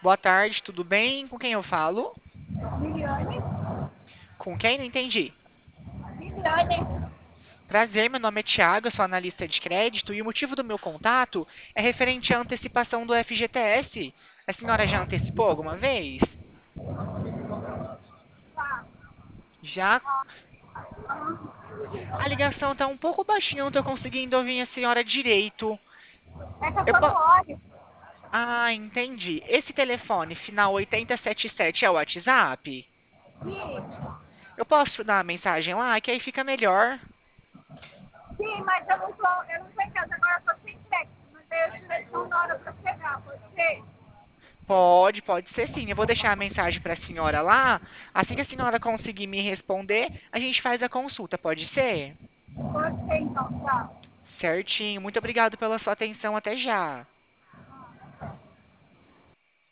Boa tarde, tudo bem? Com quem eu falo? Liliane, Com quem? Não entendi. Liliane, Prazer, meu nome é Thiago, eu sou analista de crédito e o motivo do meu contato é referente à antecipação do FGTS. A senhora já antecipou alguma vez? Já? A ligação está um pouco baixinha, eu não estou conseguindo ouvir a senhora direito. é que eu Eu tô no po- óleo. Ah, entendi. Esse telefone, final 8077, é o WhatsApp? Sim, Eu posso dar uma mensagem lá, que aí fica melhor. sim, mas eu não tô em casa agora, eu tô sem crédito. Mas aí eu tirei só na hora pra chegar, pode ser? Pode ser sim. Eu vou deixar a mensagem para a senhora lá. Assim que a senhora conseguir me responder, a gente faz a consulta, pode ser? Pode ser então, tá. Certinho. Muito obrigado pela sua atenção. Até já.